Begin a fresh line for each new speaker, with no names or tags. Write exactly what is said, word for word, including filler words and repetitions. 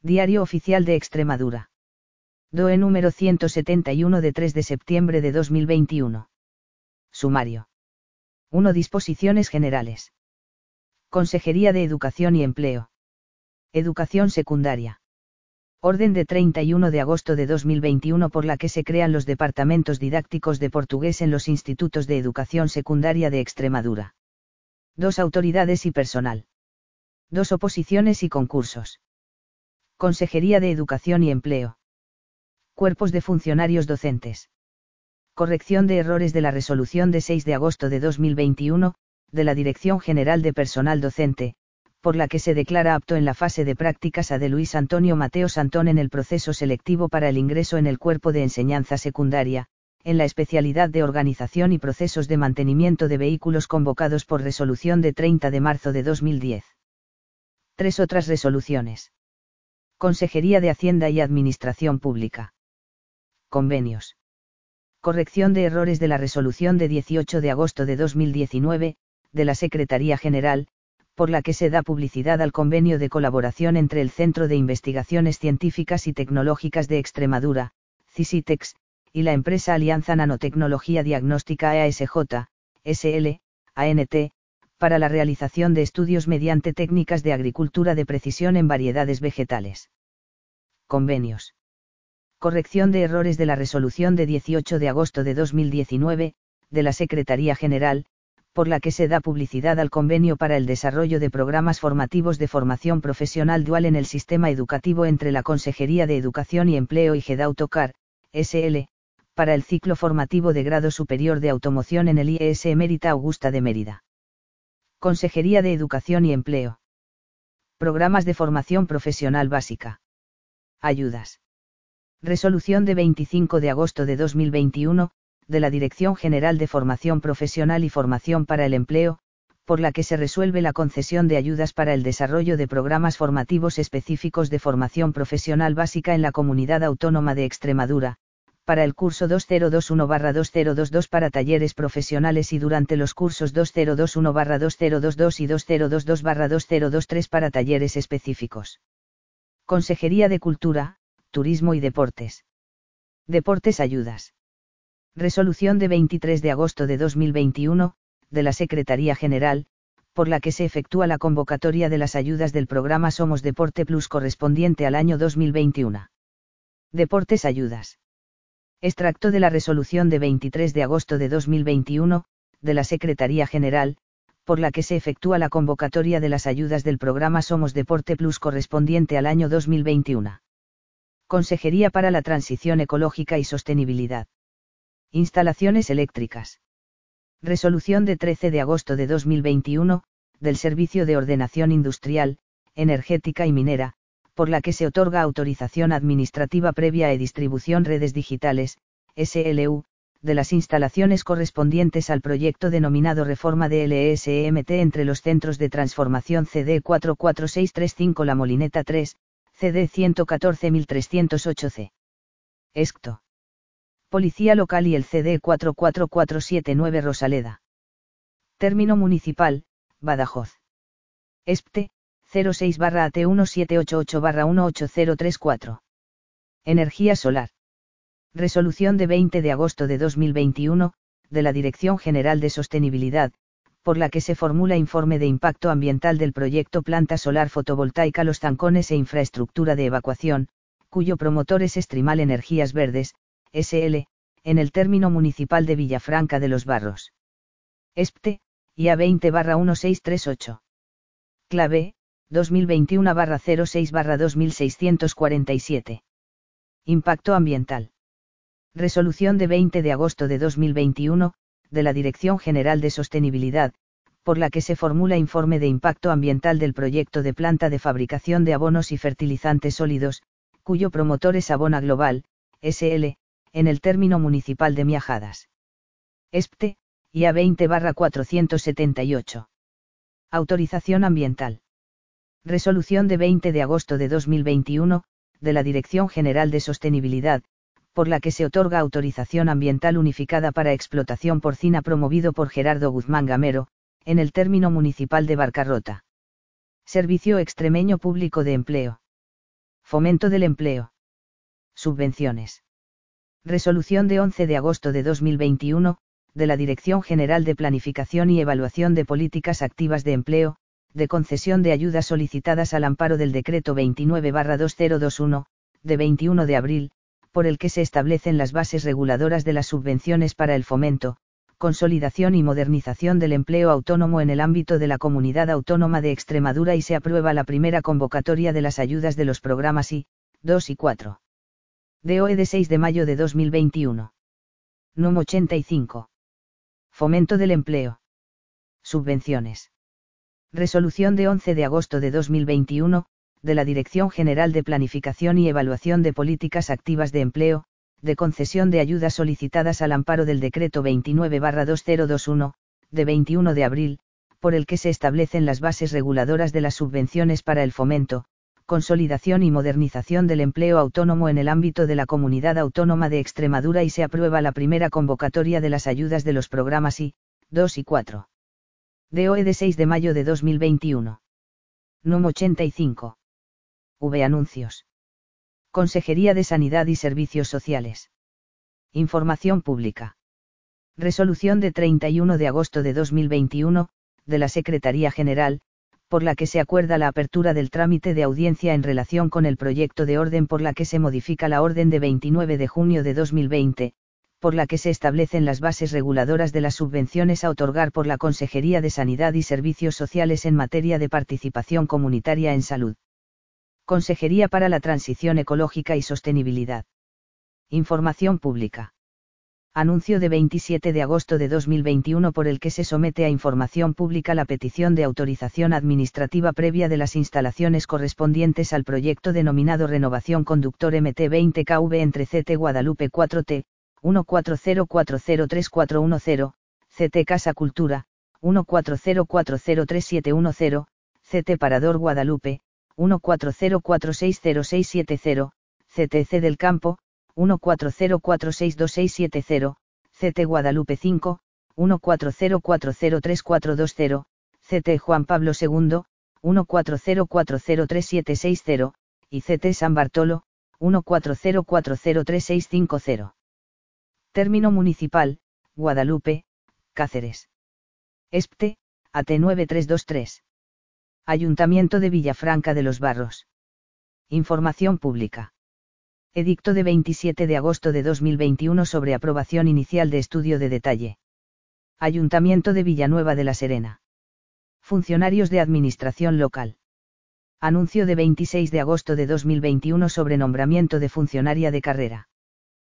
Diario Oficial de Extremadura. D O E número ciento setenta y uno de tres de septiembre de dos mil veintiuno. Sumario. uno. Disposiciones generales. Consejería de Educación y Empleo. Educación secundaria. Orden de treinta y uno de agosto de dos mil veintiuno por la que se crean los departamentos didácticos de portugués en los institutos de educación secundaria de Extremadura. Dos autoridades y personal. Dos oposiciones y concursos. Consejería de Educación y Empleo. Cuerpos de funcionarios docentes. Corrección de errores de la resolución de seis de agosto de dos mil veintiuno, de la Dirección General de Personal Docente, por la que se declara apto en la fase de prácticas a de Luis Antonio Mateo Santón en el proceso selectivo para el ingreso en el cuerpo de enseñanza secundaria, en la especialidad de Organización y Procesos de Mantenimiento de Vehículos convocados por resolución de treinta de marzo de dos mil diez. Tres otras resoluciones. Consejería de Hacienda y Administración Pública. Convenios. Corrección de errores de la resolución de dieciocho de agosto de dos mil diecinueve, de la Secretaría General, por la que se da publicidad al convenio de colaboración entre el Centro de Investigaciones Científicas y Tecnológicas de Extremadura, CISITEX, y la empresa Alianza Nanotecnología Diagnóstica A S J, S L, A N T, para la realización de estudios mediante técnicas de agricultura de precisión en variedades vegetales. Convenios. Corrección de errores de la resolución de dieciocho de agosto de dos mil diecinueve, de la Secretaría General, por la que se da publicidad al convenio para el desarrollo de programas formativos de formación profesional dual en el sistema educativo entre la Consejería de Educación y Empleo y Gedautocar, S L, para el ciclo formativo de grado superior de automoción en el I E S Emérita Augusta de Mérida. Consejería de Educación y Empleo. Programas de formación profesional básica. Ayudas. Resolución de veinticinco de agosto de dos mil veintiuno, de la Dirección General de Formación Profesional y Formación para el Empleo, por la que se resuelve la concesión de ayudas para el desarrollo de programas formativos específicos de formación profesional básica en la Comunidad Autónoma de Extremadura, para el curso dos mil veintiuno barra dos mil veintidós para talleres profesionales y durante los cursos dos mil veintiuno barra dos mil veintidós y dos mil veintidós barra dos mil veintitrés para talleres específicos. Consejería de Cultura, Turismo y Deportes. Deportes Ayudas. Resolución de veintitrés de agosto de dos mil veintiuno, de la Secretaría General, por la que se efectúa la convocatoria de las ayudas del programa Somos Deporte Plus correspondiente al año dos mil veintiuno. Deportes Ayudas. Extracto de la resolución de veintitrés de agosto de dos mil veintiuno, de la Secretaría General, por la que se efectúa la convocatoria de las ayudas del programa Somos Deporte Plus correspondiente al año dos mil veintiuno. Consejería para la Transición Ecológica y Sostenibilidad. Instalaciones eléctricas. Resolución de trece de agosto de dos mil veintiuno, del Servicio de Ordenación Industrial, Energética y Minera, por la que se otorga autorización administrativa previa e distribución redes digitales, S L U, de las instalaciones correspondientes al proyecto denominado Reforma de L S E M T entre los centros de transformación C D cuatro cuatro seis tres cinco La Molineta tres, C D ciento catorce mil trescientos ocho C. Escto. Policía Local y el C D cuatro cuatro cuatro siete nueve Rosaleda. Término Municipal, Badajoz. ESPTE, cero seis barra A T uno siete ocho ocho barra uno ocho cero tres cuatro. Energía Solar. Resolución de veinte de agosto de dos mil veintiuno, de la Dirección General de Sostenibilidad, por la que se formula informe de impacto ambiental del proyecto Planta Solar Fotovoltaica Los Zancones e Infraestructura de Evacuación, cuyo promotor es Estrimal Energías Verdes, S L, en el término municipal de Villafranca de los Barros. ESPTE, I A veinte barra uno seis tres ocho. Clave, dos mil veintiuno barra cero seis barra dos mil seiscientos cuarenta y siete. Impacto ambiental. Resolución de veinte de agosto de dos mil veintiuno, de la Dirección General de Sostenibilidad, por la que se formula informe de impacto ambiental del proyecto de planta de fabricación de abonos y fertilizantes sólidos, cuyo promotor es Abona Global, S L, en el término municipal de Miajadas. ESPTE, I A veinte barra cuatrocientos setenta y ocho. Autorización ambiental. Resolución de veinte de agosto de dos mil veintiuno, de la Dirección General de Sostenibilidad, por la que se otorga autorización ambiental unificada para explotación porcina promovido por Gerardo Guzmán Gamero, en el término municipal de Barcarrota. Servicio Extremeño Público de Empleo. Fomento del empleo. Subvenciones. Resolución de once de agosto de dos mil veintiuno, de la Dirección General de Planificación y Evaluación de Políticas Activas de Empleo, de concesión de ayudas solicitadas al amparo del Decreto veintinueve barra dos mil veintiuno, de veintiuno de abril, por el que se establecen las bases reguladoras de las subvenciones para el fomento, consolidación y modernización del empleo autónomo en el ámbito de la Comunidad Autónoma de Extremadura y se aprueba la primera convocatoria de las ayudas de los programas I, dos y cuatro. D O E de seis de mayo de dos mil veintiuno. Número ochenta y cinco. Fomento del empleo. Subvenciones. Resolución de once de agosto de dos mil veintiuno, de la Dirección General de Planificación y Evaluación de Políticas Activas de Empleo, de concesión de ayudas solicitadas al amparo del Decreto veintinueve barra dos mil veintiuno, de veintiuno de abril, por el que se establecen las bases reguladoras de las subvenciones para el fomento, consolidación y modernización del empleo autónomo en el ámbito de la Comunidad Autónoma de Extremadura y se aprueba la primera convocatoria de las ayudas de los programas I, dos y cuatro. D O E de seis de mayo de dos mil veintiuno. Número ochenta y cinco. V. Anuncios. Consejería de Sanidad y Servicios Sociales. Información pública. Resolución de treinta y uno de agosto de dos mil veintiuno, de la Secretaría General, por la que se acuerda la apertura del trámite de audiencia en relación con el proyecto de orden por la que se modifica la orden de veintinueve de junio de dos mil veinte, por la que se establecen las bases reguladoras de las subvenciones a otorgar por la Consejería de Sanidad y Servicios Sociales en materia de participación comunitaria en salud. Consejería para la Transición Ecológica y Sostenibilidad. Información pública. Anuncio de veintisiete de agosto de dos mil veintiuno por el que se somete a información pública la petición de autorización administrativa previa de las instalaciones correspondientes al proyecto denominado Renovación Conductor M T veinte K V entre C T Guadalupe cuatro T, uno cuatro cero cuatro cero tres cuatro uno cero, C T Casa Cultura, uno cuatro cero cuatro cero tres siete uno cero, C T Parador Guadalupe, uno cuatro cero cuatro seis cero seis siete cero, C T C del Campo, uno cuatro cero cuatro seis dos seis siete cero, C T Guadalupe cinco, uno cuatro cero cuatro cero tres cuatro dos cero, C T Juan Pablo segundo, uno cuatro cero cuatro cero tres siete seis cero, y C T San Bartolo, uno cuatro cero cuatro cero tres seis cinco cero. Término municipal, Guadalupe, Cáceres. ESPTE, A T nueve tres dos tres. Ayuntamiento de Villafranca de los Barros. Información pública. Edicto de veintisiete de agosto de dos mil veintiuno sobre aprobación inicial de estudio de detalle. Ayuntamiento de Villanueva de la Serena. Funcionarios de Administración Local. Anuncio de veintiséis de agosto de dos mil veintiuno sobre nombramiento de funcionaria de carrera.